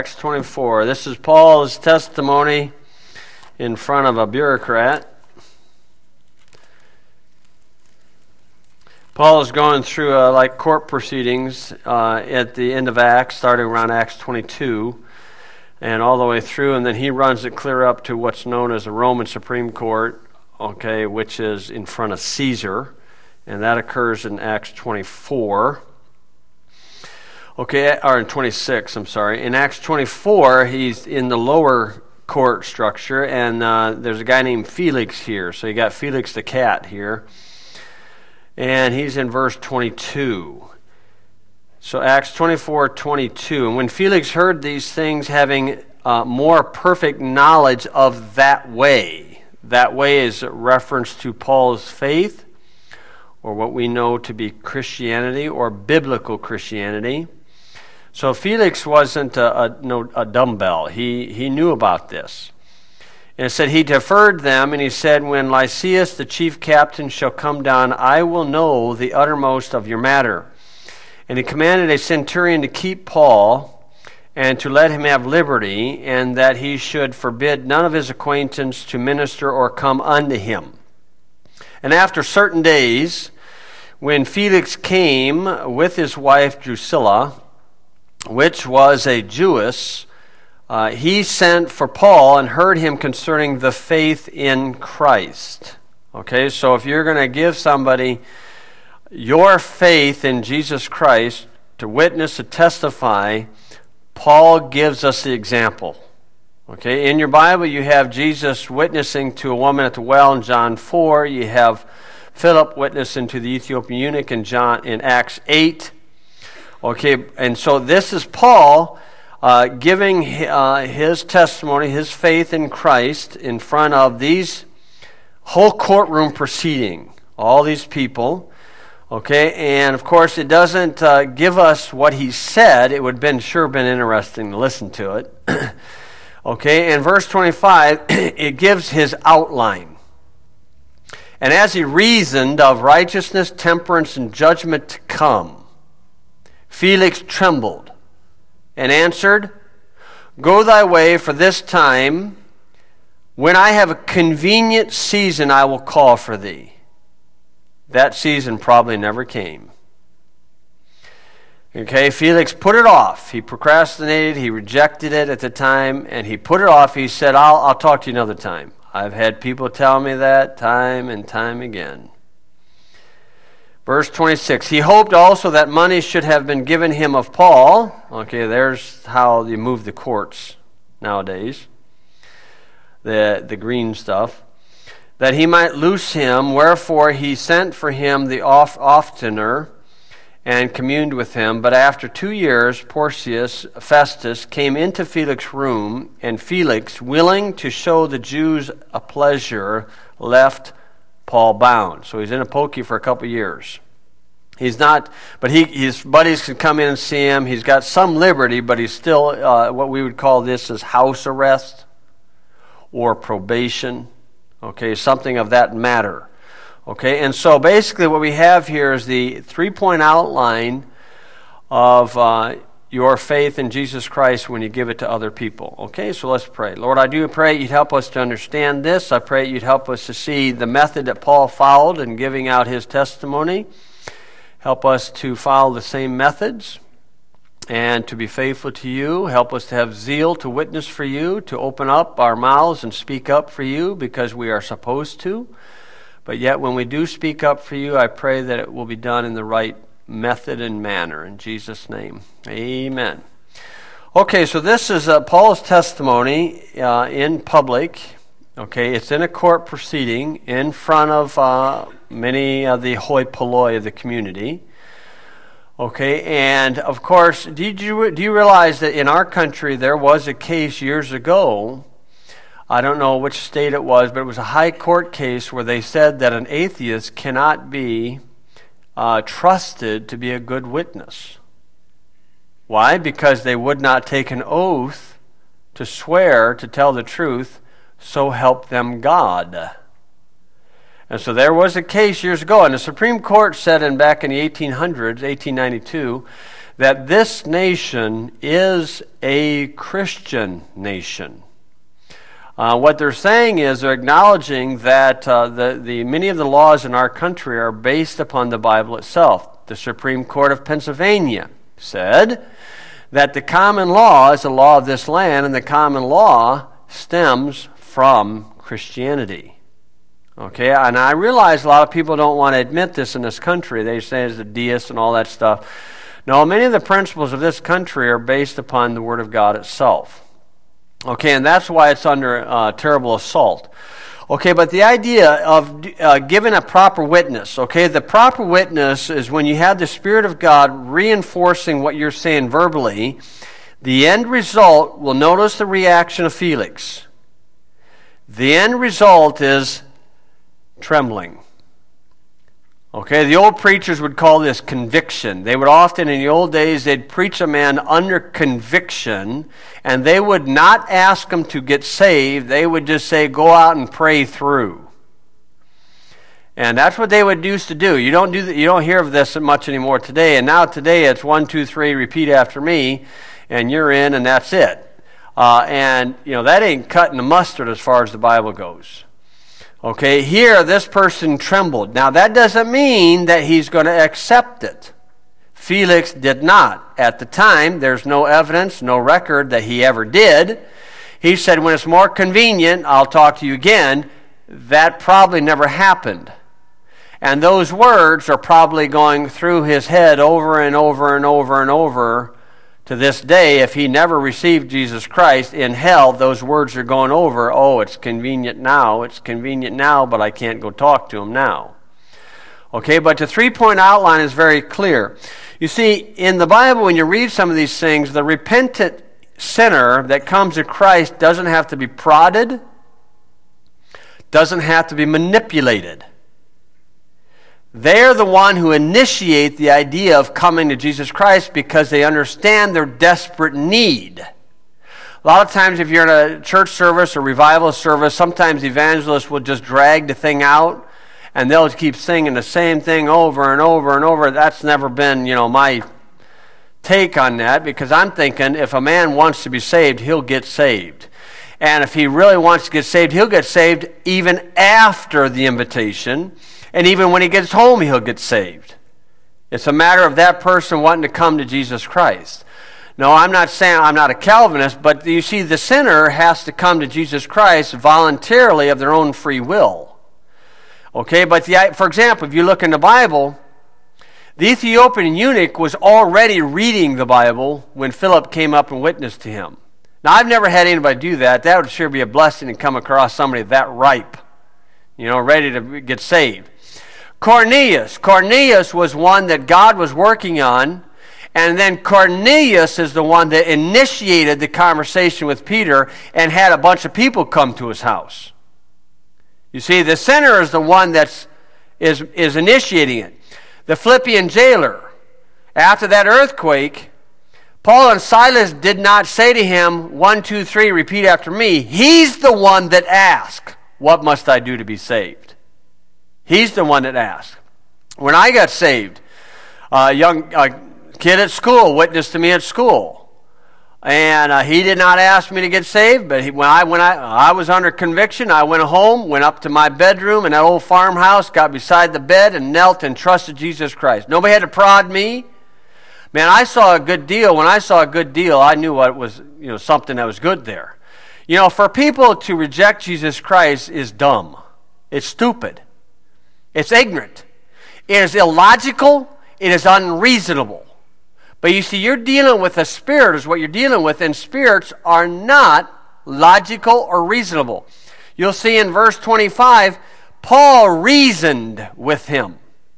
Acts 24. This is Paul's testimony in front of a bureaucrat. Paul is going through court proceedings at the end of Acts, starting around Acts 22, and all the way through, and then he runs it clear up to what's known as the Roman Supreme Court, which is in front of Caesar, and that occurs in Acts 24. Or in 26, I'm sorry. In Acts 24, he's in the lower court structure, and there's a guy named Felix here. So you got Felix the cat here. And he's in verse 22. So Acts 24:22. And when Felix heard these things, having more perfect knowledge of that way is a reference to Paul's faith, or what we know to be Christianity, or biblical Christianity. So Felix wasn't a dumbbell. He knew about this. And it said, he deferred them, and he said, when Lysias the chief captain shall come down, I will know the uttermost of your matter. And he commanded a centurion to keep Paul, and to let him have liberty, and that he should forbid none of his acquaintance to minister or come unto him. And after certain days, when Felix came with his wife Drusilla, which was a Jewess, he sent for Paul and heard him concerning the faith in Christ. So if you're going to give somebody your faith in Jesus Christ to witness, to testify, Paul gives us the example. In your Bible, you have Jesus witnessing to a woman at the well in John 4. You have Philip witnessing to the Ethiopian eunuch in Acts 8. And so this is Paul giving his testimony, his faith in Christ, in front of these whole courtroom proceeding, all these people. And of course it doesn't give us what he said. It would have sure been interesting to listen to it. In verse 25, it gives his outline. And as he reasoned of righteousness, temperance, and judgment to come, Felix trembled and answered, Go thy way, for this time, when I have a convenient season, I will call for thee. That season probably never came. Felix put it off. He procrastinated. He rejected it at the time, and he put it off. He said, I'll talk to you another time. I've had people tell me that time and time again. Verse 26, he hoped also that money should have been given him of Paul. There's how you move the courts nowadays. The green stuff. That he might loose him, wherefore he sent for him the oftener and communed with him. But after 2 years, Porcius Festus came into Felix's room, and Felix, willing to show the Jews a pleasure, left Paul bound. So he's in a pokey for a couple years. He's not, but his buddies can come in and see him. He's got some liberty, but he's still what we would call this is house arrest or probation. Something of that matter. And so basically what we have here is the 3-point outline of your faith in Jesus Christ when you give it to other people. So let's pray. Lord, I do pray you'd help us to understand this. I pray you'd help us to see the method that Paul followed in giving out his testimony. Help us to follow the same methods and to be faithful to you. Help us to have zeal to witness for you, to open up our mouths and speak up for you because we are supposed to. But yet when we do speak up for you, I pray that it will be done in the right method and manner. In Jesus' name, amen. So this is Paul's testimony in public. It's in a court proceeding in front of many of the hoi polloi of the community. And of course, do you realize that in our country there was a case years ago, I don't know which state it was, but it was a high court case where they said that an atheist cannot be trusted to be a good witness. Why? Because they would not take an oath to swear to tell the truth, so help them God. And so there was a case years ago, and the Supreme Court said back in the 1800s, 1892, that this nation is a Christian nation. What they're saying is they're acknowledging that many of the laws in our country are based upon the Bible itself. The Supreme Court of Pennsylvania said that the common law is the law of this land, and the common law stems from Christianity. Okay, and I realize a lot of people don't want to admit this in this country. They say it's a deist and all that stuff. No, many of the principles of this country are based upon the Word of God itself. Okay, and that's why it's under terrible assault. Okay, but the idea of giving a proper witness, okay, the proper witness is when you have the Spirit of God reinforcing what you're saying verbally. The end result, will notice the reaction of Felix. The end result is trembling. Okay, the old preachers would call this conviction. They would often, in the old days, they'd preach a man under conviction, and they would not ask him to get saved. They would just say, go out and pray through. And that's what they would used to do. You don't hear of this much anymore today. And now today it's 1, 2, 3, repeat after me, and you're in, and that's it. And that ain't cutting the mustard as far as the Bible goes. Okay, here this person trembled. Now that doesn't mean that he's going to accept it. Felix did not. At the time, there's no evidence, no record that he ever did. He said, when it's more convenient, I'll talk to you again. That probably never happened. And those words are probably going through his head over and over and over and over. To this day, if he never received Jesus Christ, in hell, those words are going over, oh, it's convenient now, but I can't go talk to him now. Okay, but the three-point outline is very clear. You see, in the Bible, when you read some of these things, the repentant sinner that comes to Christ doesn't have to be prodded, doesn't have to be manipulated. They're the one who initiate the idea of coming to Jesus Christ because they understand their desperate need. A lot of times if you're in a church service or revival service, sometimes evangelists will just drag the thing out and they'll keep singing the same thing over and over and over. That's never been, my take on that, because I'm thinking if a man wants to be saved, he'll get saved. And if he really wants to get saved, he'll get saved even after the invitation. And even when he gets home, he'll get saved. It's a matter of that person wanting to come to Jesus Christ. No, I'm not saying I'm not a Calvinist, but you see, the sinner has to come to Jesus Christ voluntarily of their own free will. Okay, but for example, if you look in the Bible, the Ethiopian eunuch was already reading the Bible when Philip came up and witnessed to him. Now, I've never had anybody do that. That would sure be a blessing to come across somebody that ripe, ready to get saved. Cornelius was one that God was working on, and then Cornelius is the one that initiated the conversation with Peter and had a bunch of people come to his house. You see, the sinner is the one that is initiating it. The Philippian jailer, after that earthquake, Paul and Silas did not say to him, 1, 2, 3, repeat after me. He's the one that asked, what must I do to be saved? He's the one that asked. When I got saved, a young kid at school witnessed to me at school. And he did not ask me to get saved, but when I was under conviction, I went home, went up to my bedroom in that old farmhouse, got beside the bed and knelt and trusted Jesus Christ. Nobody had to prod me. Man, I saw a good deal. When I saw a good deal, I knew what was, something that was good there. For people to reject Jesus Christ is dumb. It's stupid. It's ignorant. It is illogical. It is unreasonable. But you see, you're dealing with a spirit is what you're dealing with, and spirits are not logical or reasonable. You'll see in verse 25, Paul reasoned with him.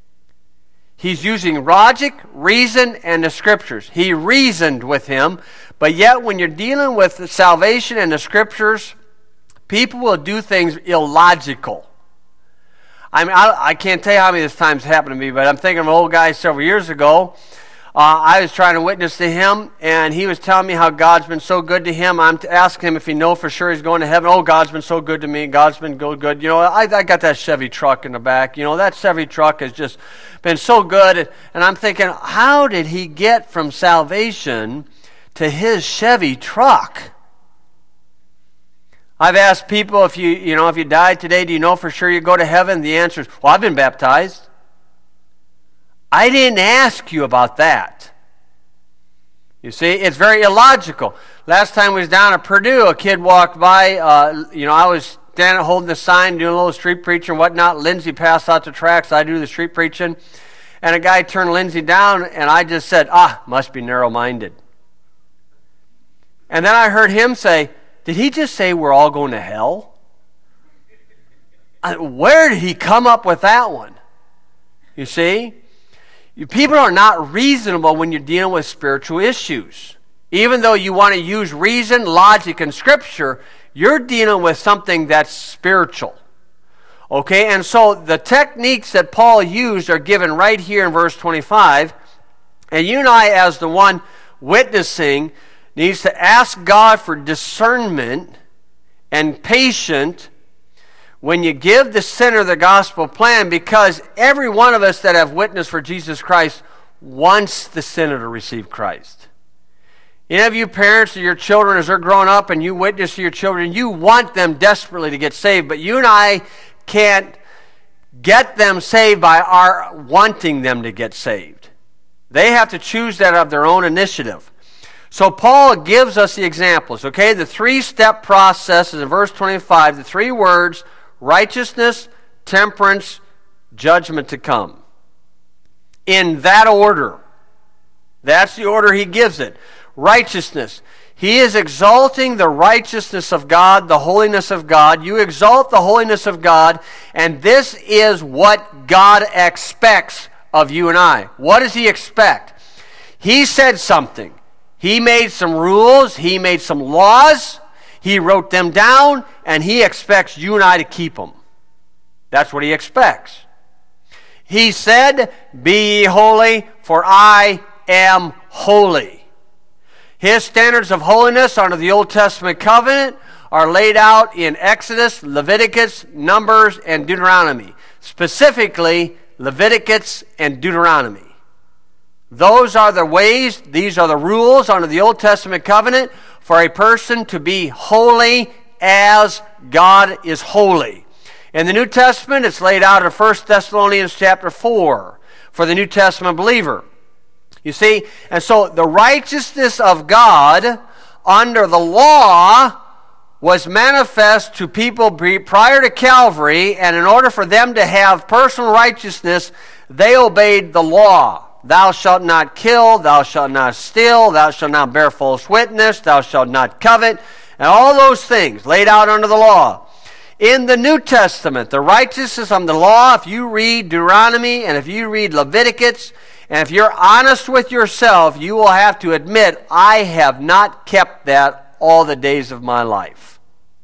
He's using logic, reason, and the Scriptures. He reasoned with him, but yet when you're dealing with the salvation and the Scriptures, people will do things illogical. I can't tell you how many times happened to me, but I'm thinking of an old guy several years ago. I was trying to witness to him, and he was telling me how God's been so good to him. I'm asking him if he knows for sure he's going to heaven. Oh, God's been so good to me. God's been good. You know, I got that Chevy truck in the back. You know, that Chevy truck has just been so good. And I'm thinking, how did he get from salvation to his Chevy truck? I've asked people, if you died today, do you know for sure you go to heaven? The answer is, well, I've been baptized. I didn't ask you about that. You see, it's very illogical. Last time we was down at Purdue, a kid walked by. I was standing holding the sign, doing a little street preaching and whatnot. Lindsay passed out the tracts. I do the street preaching. And a guy turned Lindsay down, and I just said, must be narrow-minded. And then I heard him say, did he just say we're all going to hell? Where did he come up with that one? You see? People are not reasonable when you're dealing with spiritual issues. Even though you want to use reason, logic, and Scripture, you're dealing with something that's spiritual. Okay, and so the techniques that Paul used are given right here in verse 25. And you and I, as the one witnessing, needs to ask God for discernment and patience when you give the sinner the gospel plan, because every one of us that have witnessed for Jesus Christ wants the sinner to receive Christ. Any of you parents or your children, as they're growing up and you witness to your children, you want them desperately to get saved, but you and I can't get them saved by our wanting them to get saved. They have to choose that of their own initiative. So Paul gives us the examples, okay? The three-step process is in verse 25, the three words: righteousness, temperance, judgment to come. In that order. That's the order he gives it. Righteousness. He is exalting the righteousness of God, the holiness of God. You exalt the holiness of God, and this is what God expects of you and I. What does he expect? He said something. He made some rules. He made some laws. He wrote them down, and he expects you and I to keep them. That's what he expects. He said, "Be ye holy, for I am holy." His standards of holiness under the Old Testament covenant are laid out in Exodus, Leviticus, Numbers, and Deuteronomy. Specifically, Leviticus and Deuteronomy. Those are the ways, these are the rules under the Old Testament covenant for a person to be holy as God is holy. In the New Testament, it's laid out in 1 Thessalonians chapter 4 for the New Testament believer. You see, and so the righteousness of God under the law was manifest to people prior to Calvary, and in order for them to have personal righteousness, they obeyed the law. Thou shalt not kill, thou shalt not steal, thou shalt not bear false witness, thou shalt not covet, and all those things laid out under the law. In the New Testament, the righteousness of the law, if you read Deuteronomy and if you read Leviticus, and if you're honest with yourself, you will have to admit, I have not kept that all the days of my life.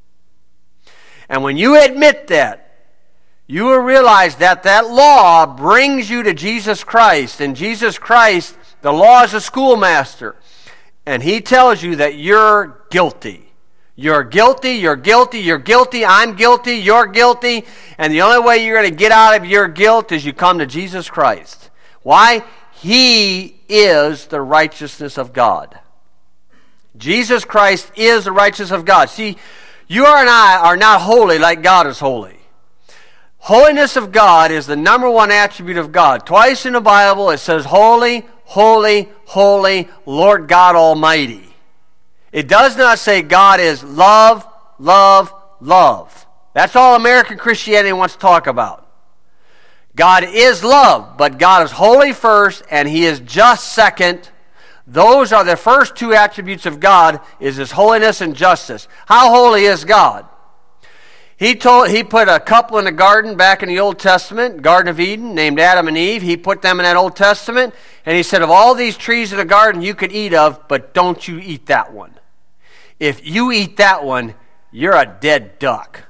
And when you admit that, you will realize that that law brings you to Jesus Christ. And Jesus Christ, the law is a schoolmaster. And he tells you that you're guilty. You're guilty, you're guilty, you're guilty, I'm guilty, you're guilty. And the only way you're going to get out of your guilt is you come to Jesus Christ. Why? He is the righteousness of God. Jesus Christ is the righteousness of God. See, you and I are not holy like God is holy. Holiness of God is the number one attribute of God. Twice in the Bible it says, holy, holy, holy, Lord God Almighty. It does not say God is love, love, love. That's all American Christianity wants to talk about. God is love, but God is holy first, and He is just second. Those are the first two attributes of God, is His holiness and justice. How holy is God? He put a couple in the garden back in the Old Testament, Garden of Eden, named Adam and Eve. He put them in that Old Testament, and he said, of all these trees in the garden you could eat of, but don't you eat that one. If you eat that one, you're a dead duck.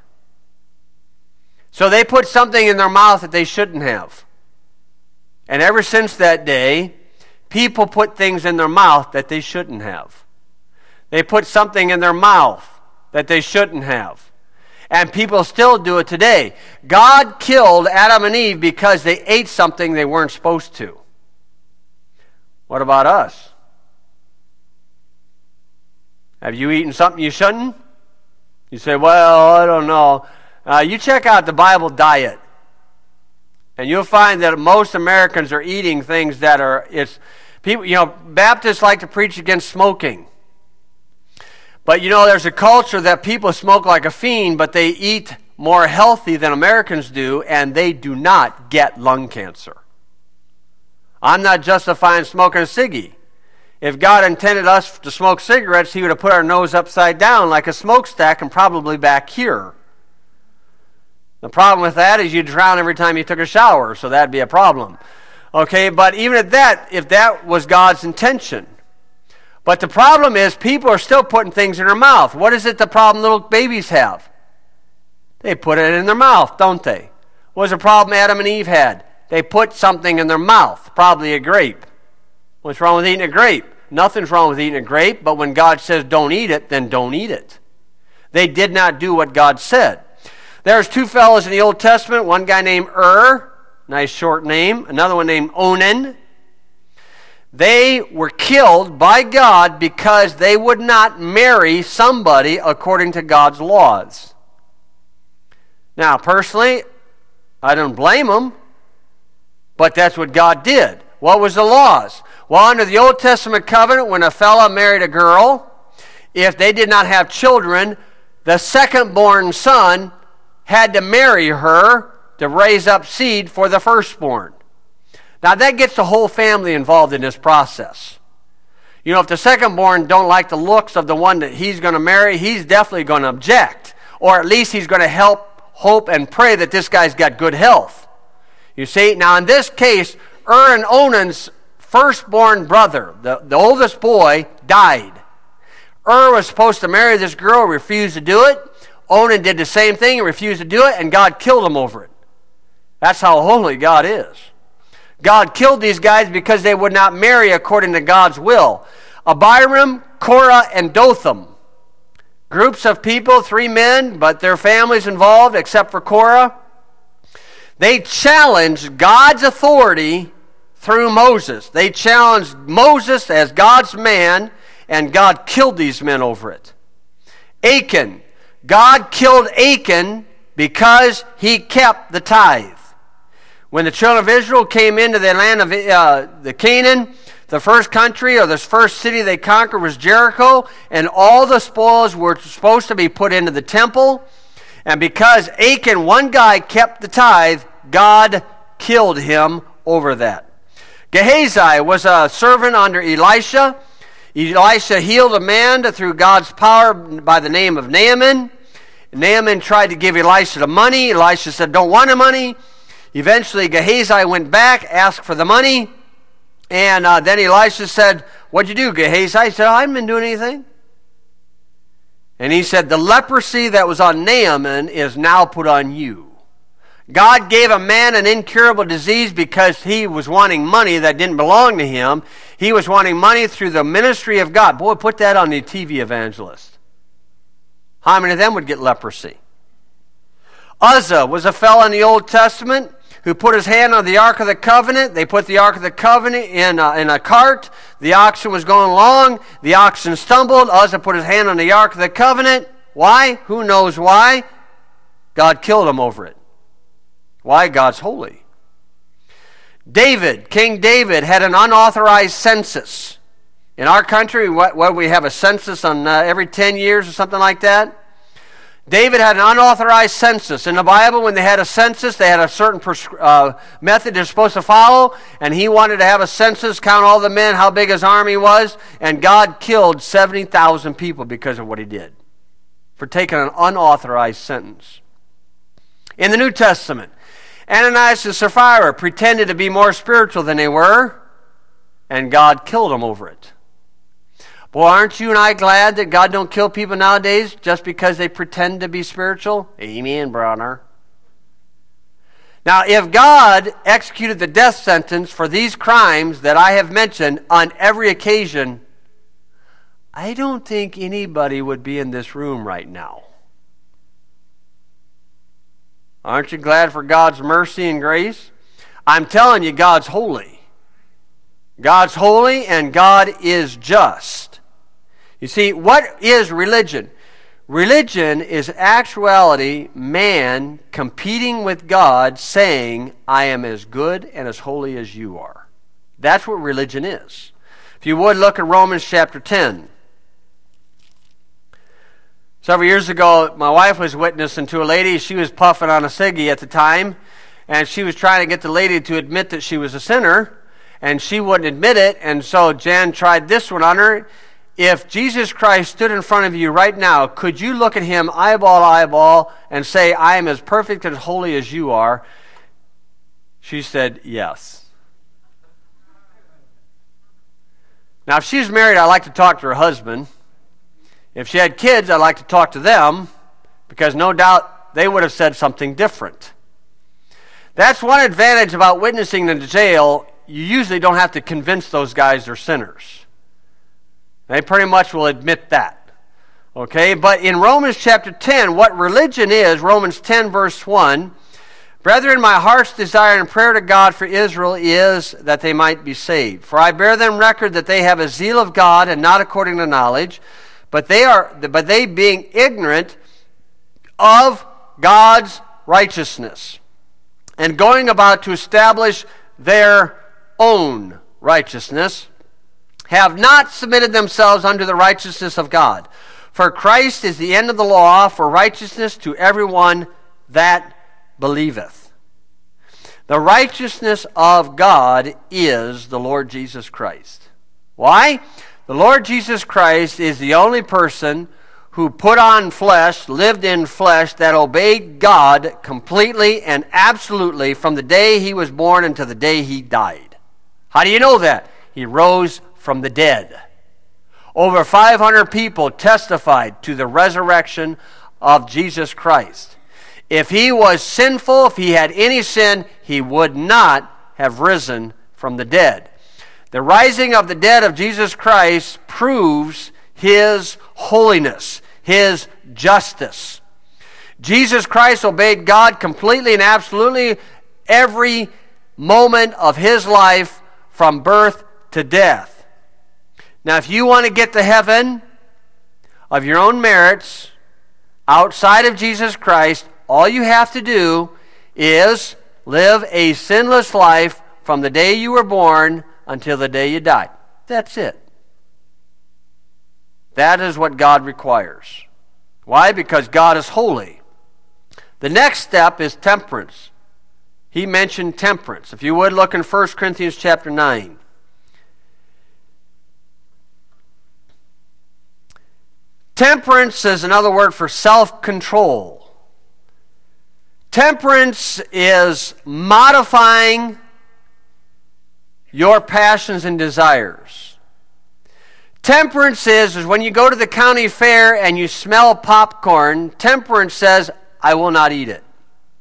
So they put something in their mouth that they shouldn't have. And ever since that day, People put things in their mouth that they shouldn't have. They put something in their mouth that they shouldn't have. And people still do it today. God killed Adam and Eve because they ate something they weren't supposed to. What about us? Have you eaten something you shouldn't? You say, well, I don't know. You check out the Bible diet, and you'll find that most Americans are eating things that are, people, Baptists like to preach against smoking. But there's a culture that people smoke like a fiend, but they eat more healthy than Americans do, and they do not get lung cancer. I'm not justifying smoking a ciggy. If God intended us to smoke cigarettes, he would have put our nose upside down like a smokestack and probably back here. The problem with that is you'd drown every time you took a shower, so that'd be a problem. Okay, but even at that, if that was God's intention. But the problem is people are still putting things in their mouth. What is it the problem little babies have? They put it in their mouth, don't they? What was the problem Adam and Eve had? They put something in their mouth, probably a grape. What's wrong with eating a grape? Nothing's wrong with eating a grape, but when God says don't eat it, then don't eat it. They did not do what God said. There's two fellows in the Old Testament, one guy named nice short name, another one named Onan. They were killed by God because they would not marry somebody according to God's laws. Now, personally, I don't blame them, but that's what God did. What was the laws? Well, under the Old Testament covenant, when a fella married a girl, if they did not have children, the second-born son had to marry her to raise up seed for the firstborn. Now, that gets the whole family involved in this process. If the second-born don't like the looks of the one that he's going to marry, he's definitely going to object. Or at least he's going to hope, and pray that this guy's got good health. You see, now in this case, and Onan's firstborn brother, the oldest boy, died. Was supposed to marry this girl, refused to do it. Onan did the same thing and refused to do it, and God killed him over it. That's how holy God is. God killed these guys because they would not marry according to God's will. Abiram, Korah, and Dotham. Groups of people, 3 men, but their families involved, except for Korah. They challenged God's authority through Moses. They challenged Moses as God's man, and God killed these men over it. Achan. God killed Achan because he kept the tithe. When the children of Israel came into the land of the Canaan, the first country or the first city they conquered was Jericho, and all the spoils were supposed to be put into the temple. And because Achan, one guy, kept the tithe, God killed him over that. Gehazi was a servant under Elisha. Elisha healed a man through God's power by the name of Naaman. Naaman tried to give Elisha the money. Elisha said, don't want the money. Eventually, Gehazi went back, asked for the money, and then Elisha said, what'd you do, Gehazi? He said, I haven't been doing anything. And he said, the leprosy that was on Naaman is now put on you. God gave a man an incurable disease because he was wanting money that didn't belong to him. He was wanting money through the ministry of God. Boy, put that on the TV evangelist. How many of them would get leprosy? Uzzah was a fellow in the Old Testament who put his hand on the Ark of the Covenant. They put the Ark of the Covenant in a cart. The oxen was going along. The oxen stumbled. Uzzah put his hand on the Ark of the Covenant. Why? Who knows why? God killed him over it. Why? God's holy. King David, had an unauthorized census. In our country, we have a census on every 10 years or something like that. David had an unauthorized census. In the Bible, when they had a census, they had a certain method they're supposed to follow, and he wanted to have a census, count all the men, how big his army was, and God killed 70,000 people because of what he did, for taking an unauthorized sentence. In the New Testament, Ananias and Sapphira pretended to be more spiritual than they were, and God killed them over it. Boy, aren't you and I glad that God don't kill people nowadays just because they pretend to be spiritual? Amen, brother. Now, if God executed the death sentence for these crimes that I have mentioned on every occasion, I don't think anybody would be in this room right now. Aren't you glad for God's mercy and grace? I'm telling you, God's holy. God's holy and God is just. You see, what is religion? Religion is actuality man competing with God saying, I am as good and as holy as you are. That's what religion is. If you would, look at Romans chapter 10. Several years ago, my wife was witnessing to a lady. She was puffing on a ciggy at the time, and she was trying to get the lady to admit that she was a sinner, and she wouldn't admit it, and so Jan tried this one on her. If Jesus Christ stood in front of you right now, could you look at him eyeball to eyeball and say, I am as perfect and holy as you are? She said, yes. Now, if she's married, I'd like to talk to her husband. If she had kids, I'd like to talk to them, because no doubt they would have said something different. That's one advantage about witnessing in the jail. You usually don't have to convince those guys they're sinners. They pretty much will admit that. Okay, but in Romans chapter 10, what religion is, Romans 10 verse 1, Brethren, my heart's desire and prayer to God for Israel is that they might be saved. For I bear them record that they have a zeal of God and not according to knowledge, but they being ignorant of God's righteousness, and going about to establish their own righteousness, have not submitted themselves unto the righteousness of God. For Christ is the end of the law for righteousness to everyone that believeth. The righteousness of God is the Lord Jesus Christ. Why? The Lord Jesus Christ is the only person who put on flesh, lived in flesh, that obeyed God completely and absolutely from the day he was born until the day he died. How do you know that? He rose from the dead. Over 500 people testified to the resurrection of Jesus Christ. If he was sinful, if he had any sin, he would not have risen from the dead. The rising of the dead of Jesus Christ proves his holiness, his justice. Jesus Christ obeyed God completely and absolutely every moment of his life from birth to death. Now, if you want to get to heaven of your own merits, outside of Jesus Christ, all you have to do is live a sinless life from the day you were born until the day you die. That's it. That is what God requires. Why? Because God is holy. The next step is temperance. He mentioned temperance. If you would, look in 1 Corinthians chapter 9. Temperance is another word for self-control. Temperance is modifying your passions and desires. Temperance is when you go to the county fair and you smell popcorn, temperance says, I will not eat it.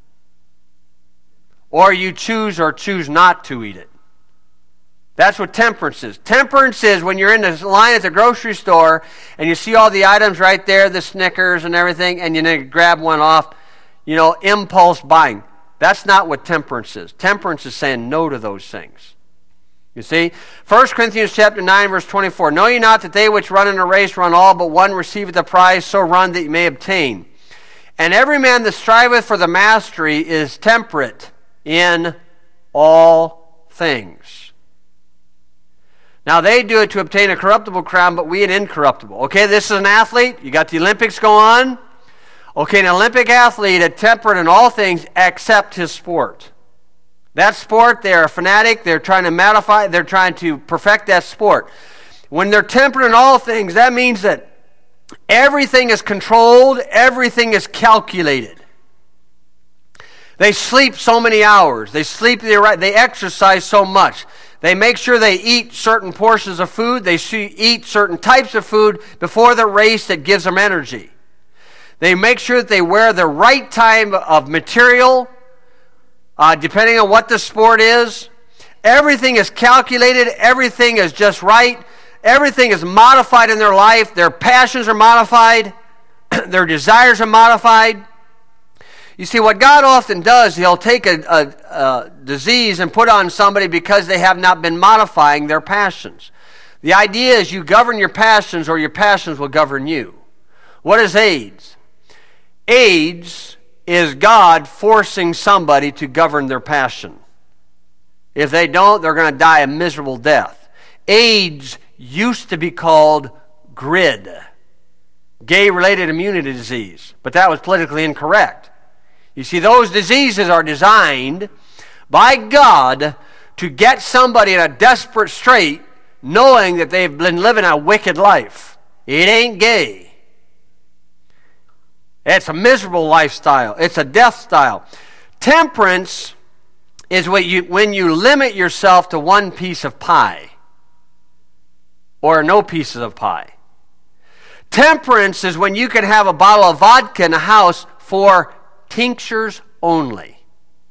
Or you choose or choose not to eat it. That's what temperance is. Temperance is when you're in the line at the grocery store and you see all the items right there, the Snickers and everything, and you grab one off, impulse buying. That's not what temperance is. Temperance is saying no to those things. You see? 1 Corinthians chapter 9, verse 24. Know ye not that they which run in a race run all, but one receiveth the prize, so run that ye may obtain. And every man that striveth for the mastery is temperate in all things. Now, they do it to obtain a corruptible crown, but we an incorruptible. Okay, this is an athlete. You got the Olympics go on. Okay, an Olympic athlete is temperate in all things except his sport. That sport, they are a fanatic. They're trying to modify. They're trying to perfect that sport. When they're temperate in all things, that means that everything is controlled. Everything is calculated. They sleep so many hours. They exercise so much. They make sure they eat certain portions of food. They eat certain types of food before the race that gives them energy. They make sure that they wear the right type of material, depending on what the sport is. Everything is calculated. Everything is just right. Everything is modified in their life. Their passions are modified. Their desires are modified. You see, what God often does, He'll take a disease and put on somebody because they have not been modifying their passions. The idea is you govern your passions or your passions will govern you. What is AIDS? AIDS is God forcing somebody to govern their passion. If they don't, they're going to die a miserable death. AIDS used to be called GRID, gay-related immunity disease, but that was politically incorrect. You see, those diseases are designed by God to get somebody in a desperate strait knowing that they've been living a wicked life. It ain't gay. It's a miserable lifestyle. It's a death style. Temperance is when you limit yourself to one piece of pie or no pieces of pie. Temperance is when you can have a bottle of vodka in the house for tinctures only.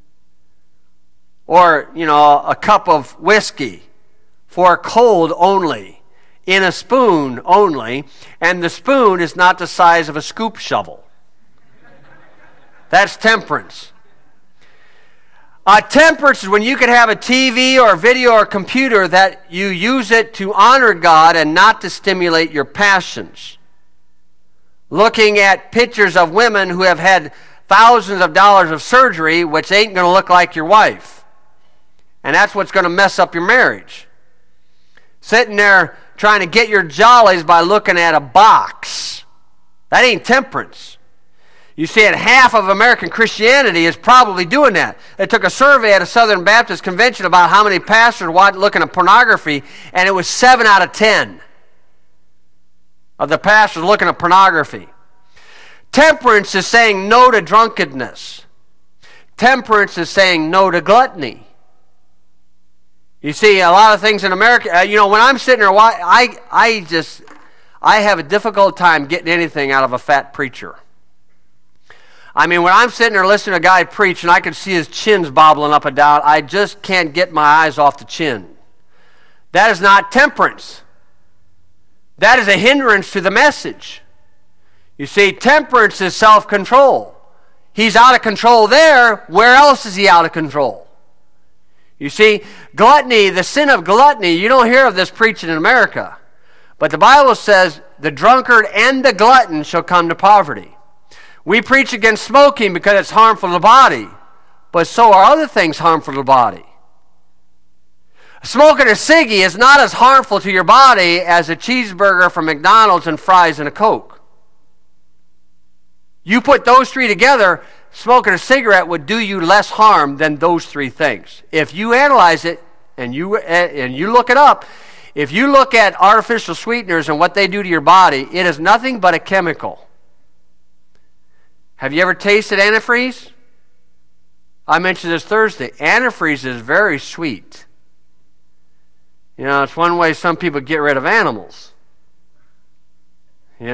Or, a cup of whiskey for a cold only, in a spoon only, and the spoon is not the size of a scoop shovel. That's temperance. Temperance is when you can have a TV or a video or a computer that you use it to honor God and not to stimulate your passions. Looking at pictures of women who have had thousands of dollars of surgery, which ain't going to look like your wife. And that's what's going to mess up your marriage. Sitting there trying to get your jollies by looking at a box. That ain't temperance. You see, half of American Christianity is probably doing that. They took a survey at a Southern Baptist convention about how many pastors watch looking at pornography, and it was 7 out of 10 of the pastors looking at pornography. Temperance is saying no to drunkenness. Temperance is saying no to gluttony. You see, a lot of things in America, when I'm sitting there, I have a difficult time getting anything out of a fat preacher. When I'm sitting there listening to a guy preach and I can see his chin's bobbling up and down, I just can't get my eyes off the chin. That is not temperance. That is a hindrance to the message. You see, temperance is self-control. He's out of control there. Where else is he out of control? You see, gluttony, the sin of gluttony, you don't hear of this preaching in America. But the Bible says, the drunkard and the glutton shall come to poverty. We preach against smoking because it's harmful to the body. But so are other things harmful to the body. Smoking a ciggy is not as harmful to your body as a cheeseburger from McDonald's and fries and a Coke. You put those three together, smoking a cigarette would do you less harm than those three things. If you analyze it and you look it up, if you look at artificial sweeteners and what they do to your body, it is nothing but a chemical. Have you ever tasted antifreeze? I mentioned this Thursday. Antifreeze is very sweet. It's one way some people get rid of animals. Put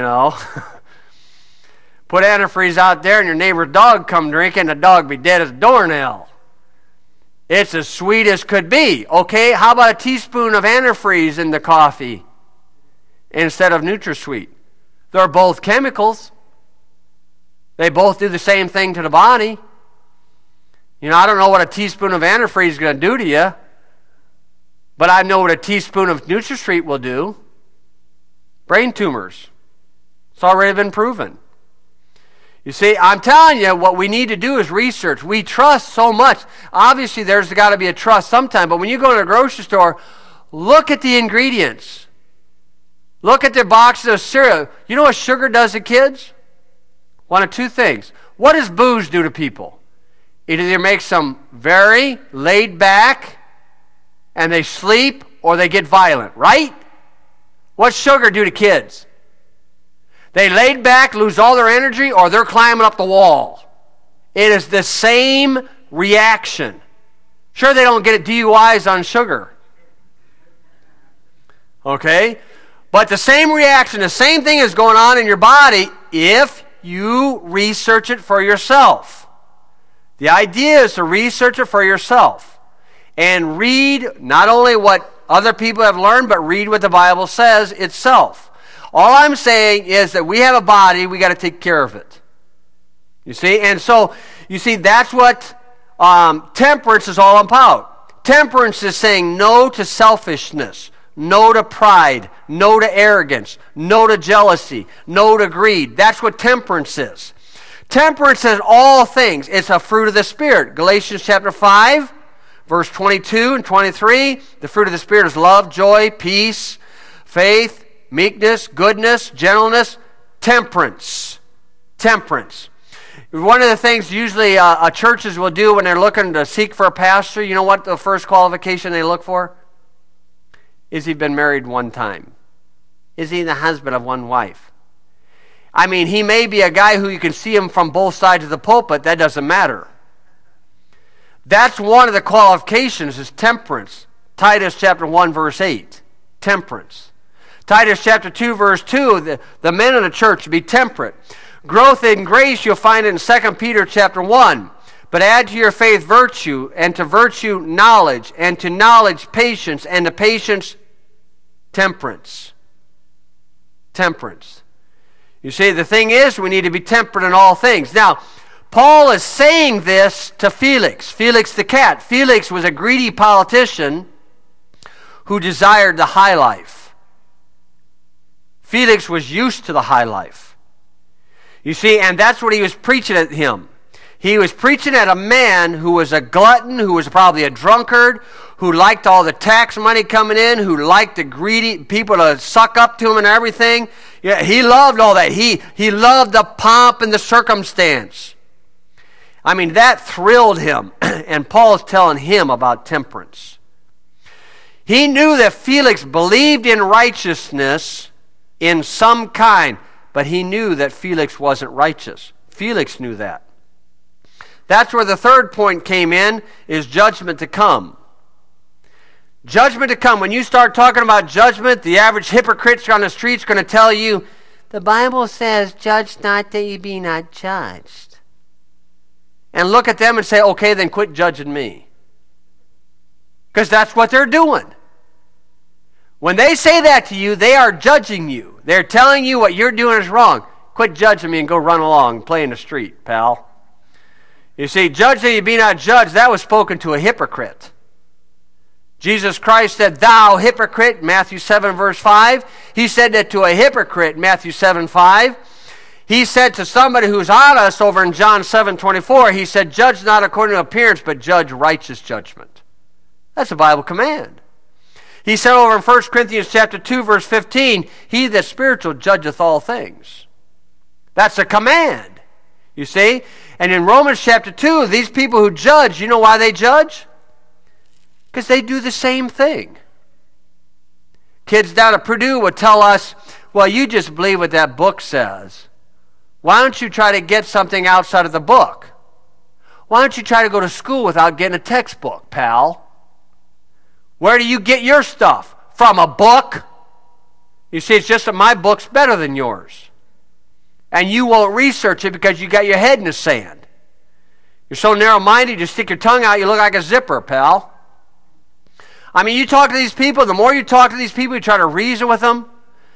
antifreeze out there and your neighbor's dog come drink it and the dog be dead as a doornail. It's as sweet as could be. Okay, how about a teaspoon of antifreeze in the coffee instead of NutraSweet? They're both chemicals. They both do the same thing to the body. I don't know what a teaspoon of antifreeze is going to do to you, but I know what a teaspoon of NutraSweet will do. Brain tumors. It's already been proven. You see, I'm telling you, what we need to do is research. We trust so much. Obviously, there's got to be a trust sometime, but when you go to a grocery store, look at the ingredients. Look at the boxes of cereal. You know what sugar does to kids? One of two things. What does booze do to people? It either makes them very laid back and they sleep, or they get violent, right? What's sugar do to kids? They laid back, lose all their energy, or they're climbing up the wall. It is the same reaction. Sure, they don't get DUIs on sugar. Okay? But the same reaction, the same thing is going on in your body if you research it for yourself. The idea is to research it for yourself and read not only what other people have learned, but read what the Bible says itself. All I'm saying is that we have a body, we got to take care of it. You see? And so, you see, that's what temperance is all about. Temperance is saying no to selfishness, no to pride, no to arrogance, no to jealousy, no to greed. That's what temperance is. Temperance is all things. It's a fruit of the Spirit. Galatians chapter 5, verse 22 and 23. The fruit of the Spirit is love, joy, peace, faith, meekness, goodness, gentleness, temperance. Temperance. One of the things usually churches will do when they're looking to seek for a pastor, you know what the first qualification they look for? Is he been married one time? Is he the husband of one wife? I mean, he may be a guy who you can see him from both sides of the pulpit. That doesn't matter. That's one of the qualifications is temperance. Titus chapter 1, verse 8. Temperance. Titus chapter 2, verse 2, the men in the church be temperate. Growth in grace you'll find in 2 Peter chapter 1. But add to your faith virtue, and to virtue knowledge, and to knowledge patience, and to patience temperance. Temperance. You see, the thing is, we need to be temperate in all things. Now, Paul is saying this to Felix. Felix the cat. Felix was a greedy politician who desired the high life. Felix was used to the high life. You see, and that's what he was preaching at him. He was preaching at a man who was a glutton, who was probably a drunkard, who liked all the tax money coming in, who liked the greedy people to suck up to him and everything. Yeah, he loved all that. He loved the pomp and the circumstance. I mean, that thrilled him. And Paul is telling him about temperance. He knew that Felix believed in righteousness in some kind, but he knew that Felix wasn't righteous. Felix knew that. That's where the third point came in, is judgment to come. Judgment to come. When you start talking about judgment, the average hypocrite on the street is going to tell you, the Bible says, judge not that ye be not judged. And look at them and say, okay, then quit judging me. Because that's what they're doing. When they say that to you, they are judging you. They're telling you what you're doing is wrong. Quit judging me and go run along and play in the street, pal. You see, judge that you be not judged, that was spoken to a hypocrite. Jesus Christ said, thou hypocrite, Matthew 7, verse 5. He said that to a hypocrite, Matthew 7, 5. He said to somebody who's honest over in John 7, 24, he said, judge not according to appearance, but judge righteous judgment. That's a Bible command. He said over in 1 Corinthians chapter 2, verse 15, he that's spiritual judgeth all things. That's a command, you see. And in Romans chapter 2, these people who judge, you know why they judge? Because they do the same thing. Kids down at Purdue would tell us, well, you just believe what that book says. Why don't you try to get something outside of the book? Why don't you try to go to school without getting a textbook, pal? Where do you get your stuff? From a book? You see, it's just that my book's better than yours. And you won't research it because you got your head in the sand. You're so narrow-minded, you stick your tongue out, you look like a zipper, pal. I mean, you talk to these people, the more you talk to these people, you try to reason with them.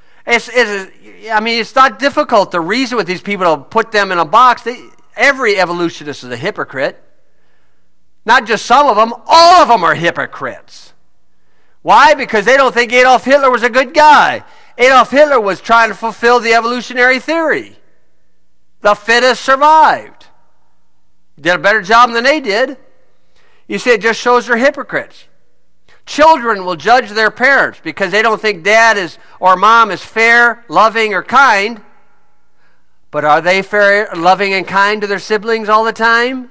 It's not difficult to reason with these people, to put them in a box. Every evolutionist is a hypocrite. Not just some of them, all of them are hypocrites. Why? Because they don't think Adolf Hitler was a good guy. Adolf Hitler was trying to fulfill the evolutionary theory. The fittest survived. He did a better job than they did. You see, it just shows they're hypocrites. Children will judge their parents because they don't think dad is or mom is fair, loving, or kind. But are they fair, loving, and kind to their siblings all the time?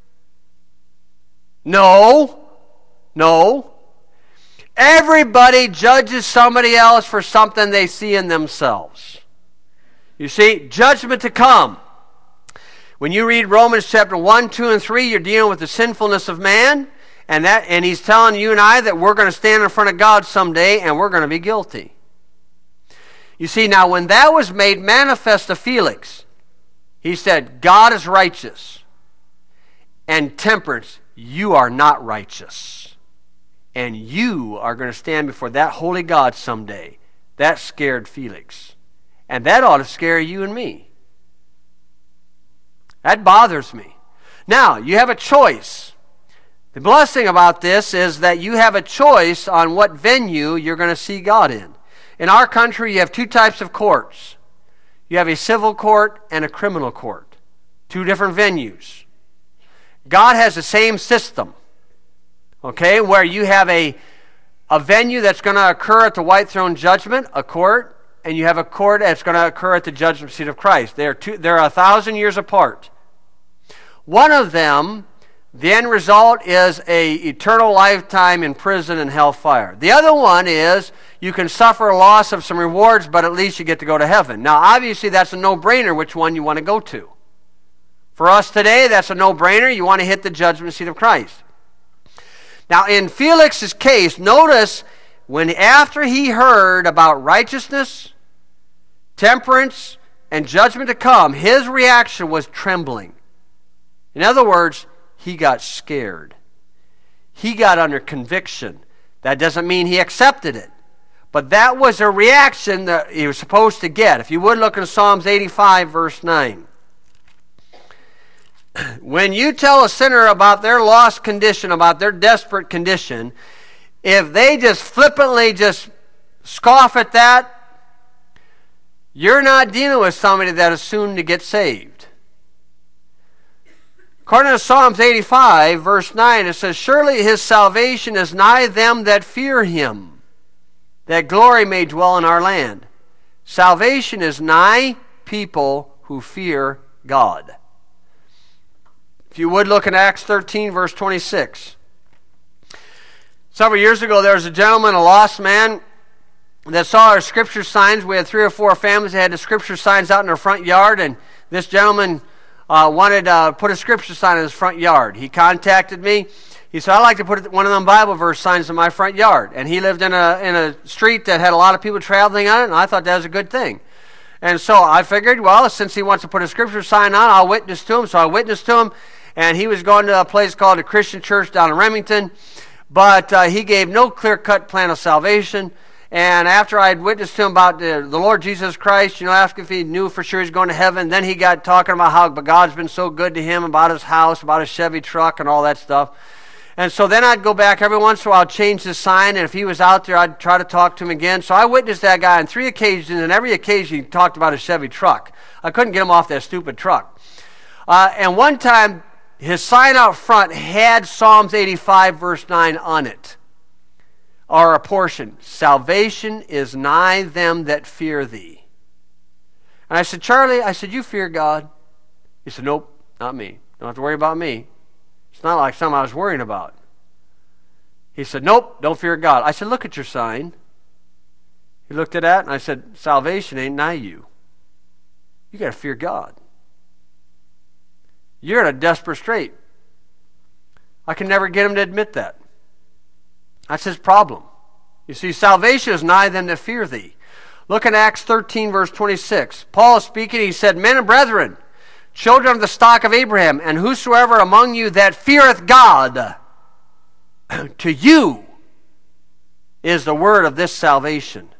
No. No. Everybody judges somebody else for something they see in themselves. You see, judgment to come. When you read Romans chapter 1, 2, and 3, you're dealing with the sinfulness of man. And he's telling you and I that we're going to stand in front of God someday and we're going to be guilty. You see, now when that was made manifest to Felix, he said, God is righteous. and temperance, you are not righteous. And you are going to stand before that holy God someday. That scared Felix. And that ought to scare you and me. That bothers me. Now, you have a choice. The blessing about this is that you have a choice on what venue you're going to see God in. In our country, you have two types of courts. You have a civil court and a criminal court. Two different venues. God has the same system, okay, where you have a venue that's going to occur at the white throne judgment, a court, and you have a court that's going to occur at the judgment seat of Christ. They're 1,000 years apart. One of them, the end result is a eternal lifetime in prison and hellfire. The other one is you can suffer a loss of some rewards, but at least you get to go to heaven. Now, obviously, that's a no-brainer which one you want to go to. For us today, that's a no-brainer. You want to hit the judgment seat of Christ. Now, in Felix's case, notice when after he heard about righteousness, temperance, and judgment to come, his reaction was trembling. In other words, he got scared. He got under conviction. That doesn't mean he accepted it. But that was a reaction that he was supposed to get. If you would look in Psalms 85, verse 9. When you tell a sinner about their lost condition, about their desperate condition, if they just flippantly just scoff at that, you're not dealing with somebody that is soon to get saved. According to Psalms 85, verse 9, it says, "Surely his salvation is nigh them that fear him, that glory may dwell in our land." Salvation is nigh people who fear God. If you would look in Acts 13, verse 26. Several years ago, there was a gentleman, a lost man, that saw our scripture signs. We had 3 or 4 families that had the scripture signs out in their front yard, and this gentleman wanted to put a scripture sign in his front yard. He contacted me. He said, "I'd like to put one of them Bible verse signs in my front yard." And he lived in a street that had a lot of people traveling on it, and I thought that was a good thing. And so I figured, well, since he wants to put a scripture sign on, I'll witness to him. So I witnessed to him, and he was going to a place called the Christian Church down in Remington, but he gave no clear-cut plan of salvation. And after I had witnessed to him about the Lord Jesus Christ, asked if he knew for sure he's going to heaven, then he got talking about how God's been so good to him, about his house, about his Chevy truck, and all that stuff. And so then I'd go back every once in a while, change the sign, and if he was out there, I'd try to talk to him again. So I witnessed that guy on 3 occasions, and every occasion he talked about his Chevy truck. I couldn't get him off that stupid truck. And one time, his sign out front had Psalms 85, verse 9 on it. Or a portion. "Salvation is nigh them that fear thee." And I said, "Charlie," I said, "you fear God?" He said, "Nope, not me. Don't have to worry about me. It's not like something I was worrying about." He said, "Nope, don't fear God." I said, "Look at your sign." He looked at that and I said, "Salvation ain't nigh you. You got to fear God. You're in a desperate strait." I can never get him to admit that. That's his problem. You see, salvation is nigh them that fear thee. Look at Acts 13, verse 26. Paul is speaking, he said, "Men and brethren, children of the stock of Abraham, and whosoever among you that feareth God, to you is the word of this salvation."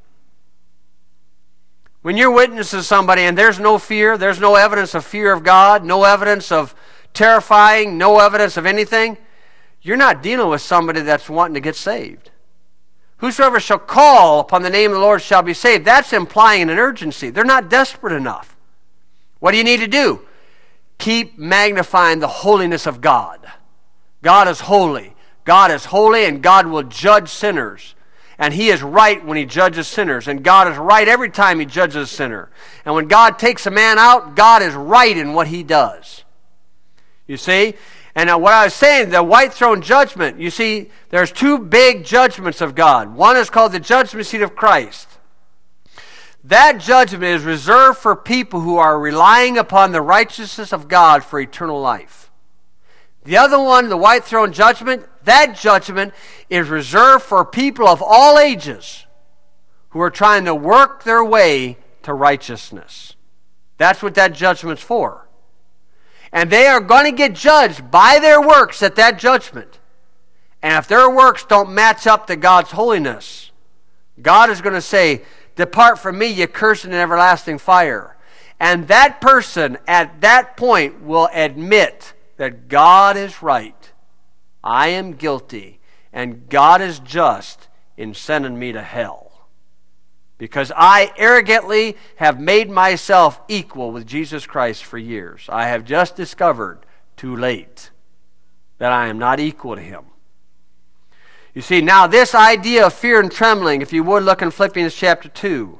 When you're witnessing somebody and there's no fear, there's no evidence of fear of God, no evidence of terrifying, no evidence of anything, you're not dealing with somebody that's wanting to get saved. Whosoever shall call upon the name of the Lord shall be saved. That's implying an urgency. They're not desperate enough. What do you need to do? Keep magnifying the holiness of God. God is holy. God is holy, and God will judge sinners. And He is right when He judges sinners. And God is right every time He judges a sinner. And when God takes a man out, God is right in what He does. You see? And now what I was saying, the white throne judgment, you see, there's 2 big judgments of God. One is called the judgment seat of Christ. That judgment is reserved for people who are relying upon the righteousness of God for eternal life. The other one, the white throne judgment, that judgment is reserved for people of all ages who are trying to work their way to righteousness. That's what that judgment's for. And they are going to get judged by their works at that judgment. And if their works don't match up to God's holiness, God is going to say, "Depart from me, ye cursed, in everlasting fire." And that person at that point will admit that God is right, I am guilty, and God is just in sending me to hell. Because I arrogantly have made myself equal with Jesus Christ for years. I have just discovered, too late, that I am not equal to Him. You see, now this idea of fear and trembling, if you would look in Philippians chapter 2.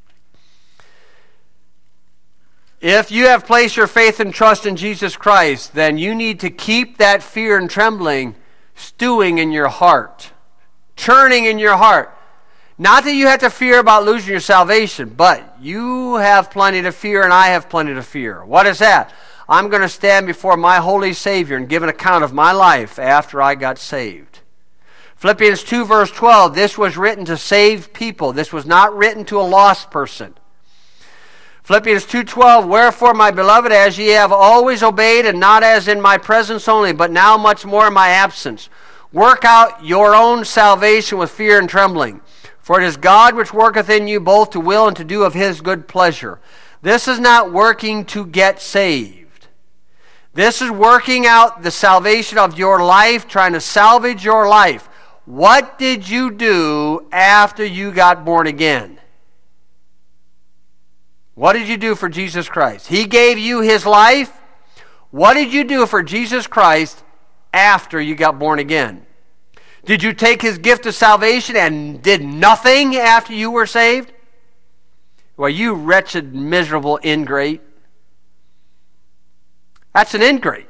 If you have placed your faith and trust in Jesus Christ, then you need to keep that fear and trembling stewing in your heart, churning in your heart. Not that you have to fear about losing your salvation, but you have plenty to fear and I have plenty to fear. What is that? I'm going to stand before my holy Savior and give an account of my life after I got saved. Philippians 2 verse 12, this was written to saved people. This was not written to a lost person. Philippians 2:12, wherefore, my beloved, as ye have always obeyed, and not as in my presence only, but now much more in my absence, work out your own salvation with fear and trembling. For it is God which worketh in you both to will and to do of His good pleasure. This is not working to get saved. This is working out the salvation of your life, trying to salvage your life. What did you do after you got born again? What did you do for Jesus Christ? He gave you His life. What did you do for Jesus Christ after you got born again? Did you take His gift of salvation and did nothing after you were saved? Well, you wretched, miserable ingrate. That's an ingrate.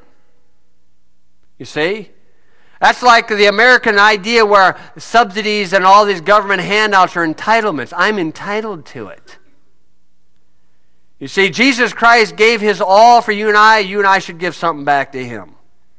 You see? That's like the American idea where subsidies and all these government handouts are entitlements. I'm entitled to it. You see, Jesus Christ gave His all for you and I should give something back to Him.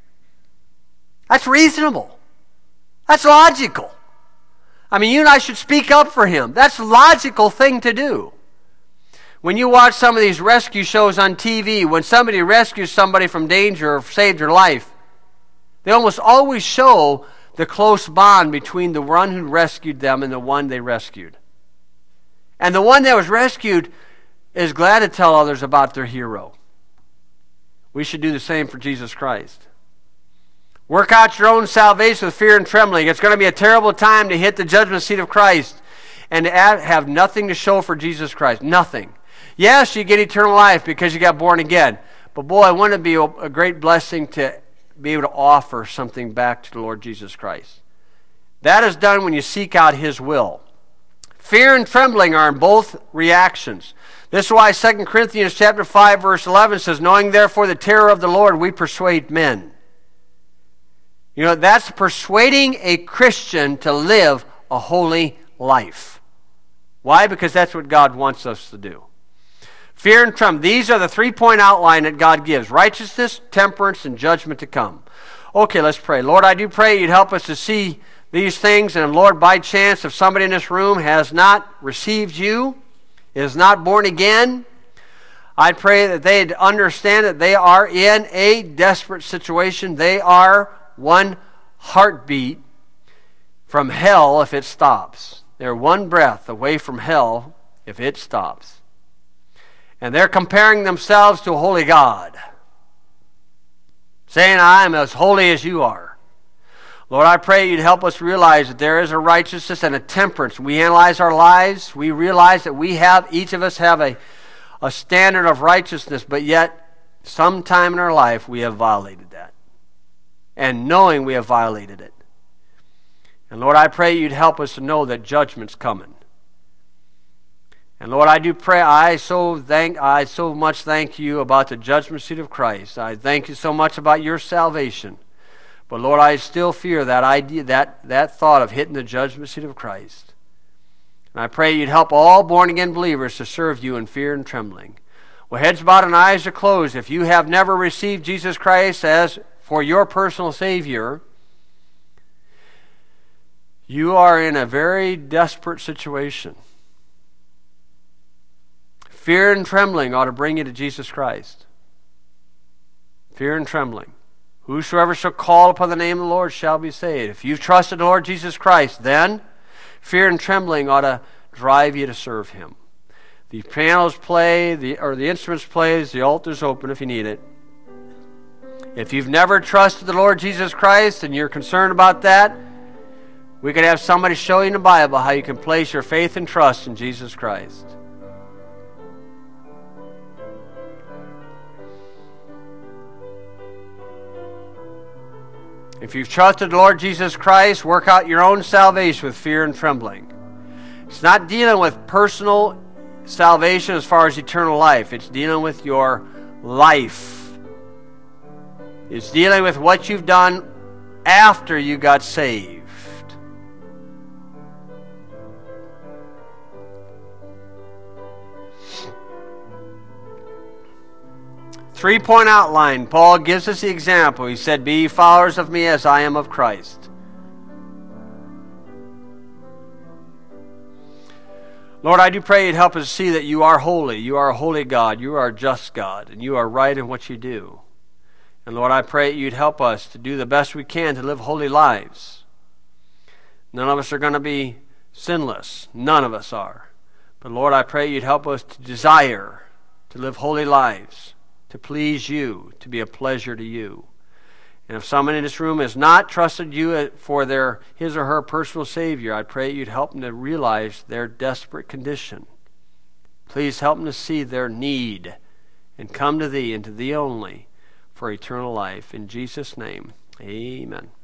That's reasonable. That's logical. I mean, you and I should speak up for Him. That's a logical thing to do. When you watch some of these rescue shows on TV, when somebody rescues somebody from danger or saved their life, they almost always show the close bond between the one who rescued them and the one they rescued. And the one that was rescued is glad to tell others about their hero. We should do the same for Jesus Christ. Work out your own salvation with fear and trembling. It's going to be a terrible time to hit the judgment seat of Christ and to have nothing to show for Jesus Christ. Nothing. Yes, you get eternal life because you got born again. But boy, wouldn't it be a great blessing to be able to offer something back to the Lord Jesus Christ. That is done when you seek out His will. Fear and trembling are in both reactions. This is why 2 Corinthians chapter 5, verse 11 says, knowing therefore the terror of the Lord, we persuade men. You know, that's persuading a Christian to live a holy life. Why? Because that's what God wants us to do. Fear and trembling. These are the 3-point outline that God gives. Righteousness, temperance, and judgment to come. Okay, let's pray. Lord, I do pray You'd help us to see these things. And Lord, by chance, if somebody in this room has not received You, is not born again, I pray that they'd understand that they are in a desperate situation. They are one heartbeat from hell if it stops. They're one breath away from hell if it stops. And they're comparing themselves to a holy God, saying, I am as holy as You are. Lord, I pray You'd help us realize that there is a righteousness and a temperance. We analyze our lives. We realize that each of us have a standard of righteousness, but yet sometime in our life we have violated that. And knowing we have violated it. And Lord, I pray You'd help us to know that judgment's coming. And Lord, I do pray, I so much thank You about the judgment seat of Christ. I thank You so much about Your salvation. But Lord, I still fear that idea, that thought of hitting the judgment seat of Christ. And I pray You'd help all born-again believers to serve You in fear and trembling. Well, heads bowed and eyes are closed. If you have never received Jesus Christ as for your personal Savior, you are in a very desperate situation. Fear and trembling ought to bring you to Jesus Christ. Fear and trembling. Whosoever shall call upon the name of the Lord shall be saved. If you've trusted the Lord Jesus Christ, then fear and trembling ought to drive you to serve Him. The pianos play, the instruments play, the altar's open if you need it. If you've never trusted the Lord Jesus Christ and you're concerned about that, we could have somebody show you in the Bible how you can place your faith and trust in Jesus Christ. If you've trusted the Lord Jesus Christ, work out your own salvation with fear and trembling. It's not dealing with personal salvation as far as eternal life. It's dealing with your life. It's dealing with what you've done after you got saved. 3-point outline. Paul gives us the example. He said, "Be ye followers of me as I am of Christ." Lord, I do pray you'd help us see that you are holy. You are a holy God. You are a just God. And you are right in what you do. And Lord, I pray you'd help us to do the best we can to live holy lives. None of us are going to be sinless. None of us are. But Lord, I pray you'd help us to desire to live holy lives, to please you, to be a pleasure to you. And if someone in this room has not trusted you for his or her personal Savior, I pray you'd help them to realize their desperate condition. Please help them to see their need and come to thee and to thee only for eternal life. In Jesus' name, amen.